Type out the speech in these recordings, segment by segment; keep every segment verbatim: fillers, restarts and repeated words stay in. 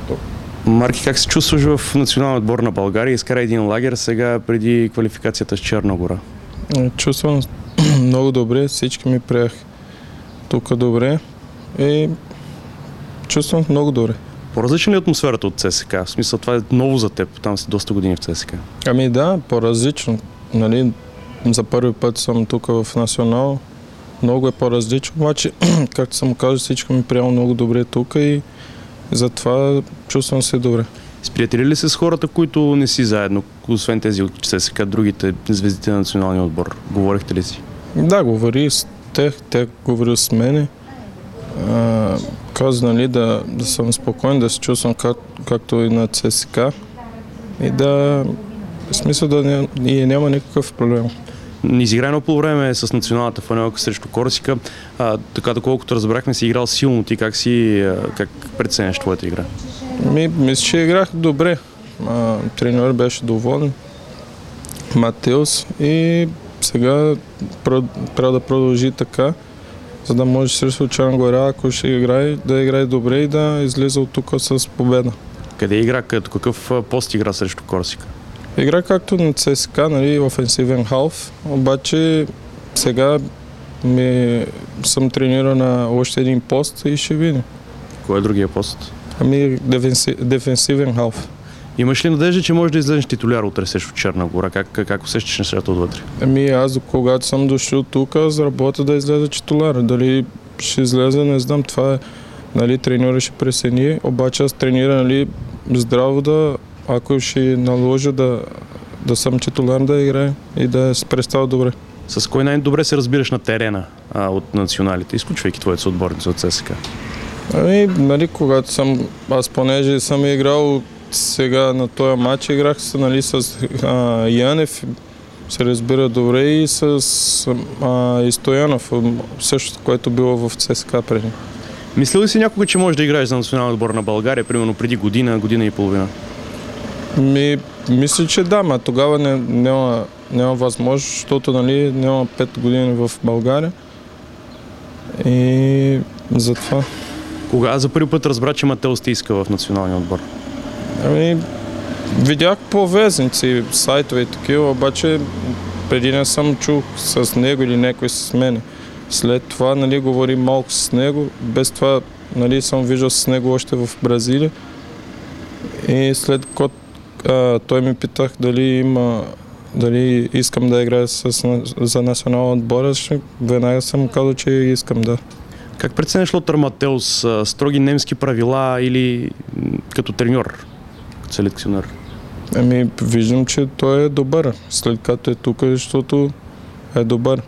Марки, как се чувстваш в националния отбор на България? Изкара един лагер сега преди квалификацията с Черна гора. Чувствам много добре, всички ми приех тук добре и чувствам много добре. По-различна ли е атмосферата от ЦСКА? В смисъл, това е ново за теб, там си доста години в ЦСКА. Ами да, по-различно. Нали, за първи път съм тук в Национал. Много е по-различно, обаче, както съм казал, всички ми приема много добре тук и затова чувствам се добре. Сприятели ли се с хората, които не си заедно, освен тези от ЦСКА, другите звездите на националния отбор? Говорихте ли си? Да, говорих с тях, те говорили с мене. А, каза, нали, да, да съм спокоен, да се чувствам как, както и на ЦСКА и да, в смисъл да не, и няма никакъв проблем. Изиграно по време с националната фанелка срещу Корсика. А, така, доколкото разбрахме, си играл силно. Ти как си, как преценяш твоята игра? Ми, мисля, че играх добре. А, треньор беше доволен. Матеус и сега трябва да продължи така, за да може срещу Черна гора, ако ще играе, да играе добре и да излезе от тук с победа. Къде игра? Като какъв пост игра срещу Корсика? Игра както на ЦСКА, нали, офенсивен халф, обаче сега ми, съм тренирал на още един пост и ще видим. Кой е другия пост? Ами дефенси, дефенсивен халф. Имаш ли надежда, че можеш да излезеш титуляр утре срещу Черна гора? Как, как усещаш нещата отвътре? Ами аз, когато съм дошъл тук, аз работя да излеза титуляр. Дали ще излезе, не знам. Това е, нали, треньора ще пресени, обаче аз тренирам, нали, здраво да, ако ще наложа да, да съм титуляр, да играе и да се представя добре. С кой най-добре се разбираш на терена а, от националите, изключвайки твоите съотборници от ЦСКА? Ами, нали, когато съм, аз понеже съм играл сега на този матч, играх се, нали, с а, Янев, се разбира добре, и с а, и Стоянов, същото, което било в ЦСКА преди. Мислил ли си някога, че можеш да играеш за националния отбор на България, примерно преди година, година и половина? Ми, мисля, че да, но тогава не, няма, няма възможност, защото, нали, няма пет години в България и затова. Кога за първи път разбра, че Матеус те иска в националния отбор? Ами, видях по вестници, сайтове и такива, обаче преди не съм чул с него или някой с мене. След това, нали, говори малко с него, без това, нали, съм виждал с него още в Бразилия. И след като той ми питах дали има, дали искам да играя с, за националния отбор, веднага съм казал, че искам, да. Как преценяш Лотър Матеус? Строги немски правила или като треньор, като селекционер? Ами, виждам, че той е добър, след като е тук, защото е добър.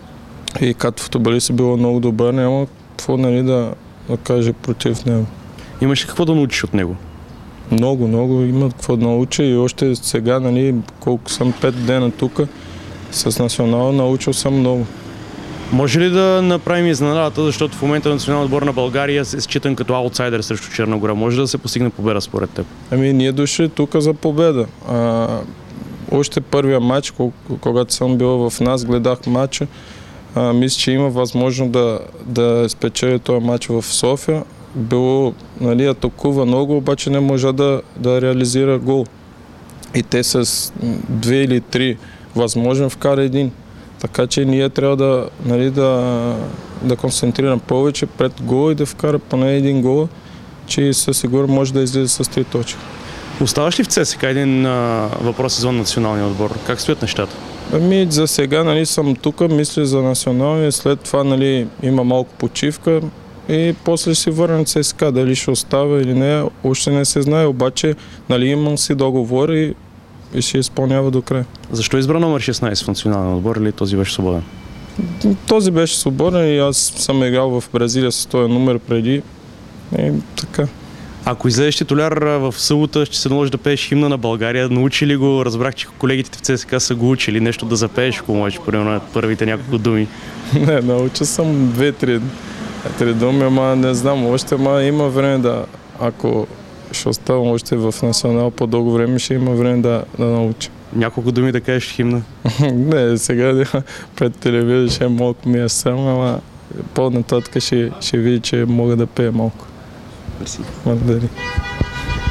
И като футболист е било много добър, няма какво, нали, да, да каже против него. Имаш ли какво да научиш от него? Много, много има какво да науча и още сега, нали, колко съм пет дена тук, с национал научил съм много. Може ли да направим изненадата, защото в момента националния отбор на България е считан като аутсайдер срещу Черна гора? Може да се постигне победа според теб? Ами ние дошли тук за победа. А, още първия матч, когато съм бил в нас, гледах матча, а, мисля, че има възможност да, да спечели този матч в София. Било, нали, атакува много, обаче не можа да, да реализира гол. И те с две или три възможно вкара един. Така че ние трябва да, нали, да, да концентрирам повече пред гол и да вкара поне един гол, че със сигурно може да излезе с три точки. Оставаш ли в ЦСКА един а, въпрос извън националния отбор? Как стоят нещата? Ами за сега, нали, съм тук, мисля за националния, след това, нали, има малко почивка и после ще си върна ЦСКА. Дали ще остава или не, още не се знае, обаче, нали, имам си договор и и ще изпълнява до края. Защо избра номер шестнайсет в националния отбор или този беше свободен? Този беше свободен и аз съм играл в Бразилия с този номер преди. И така. Ако излезеш титуляр в събота, ще се наложи да пееш химна на България. Научи ли го? Разбрах, че колегите в ЦСКА са го учили. Нещо да запееш, ако можеш, примерно първите няколко думи. Не, науча съм две-три три думи, ама не знам. Още ма има време да, ако ще оставам още в национал по дълго време, ще има време да, да науча. Няколко думи да кажеш химна? Не, сега пред телевизия ще малко ми е сам, ама по-нататък ще, ще види, че мога да пея малко. Мерси. Благодаря.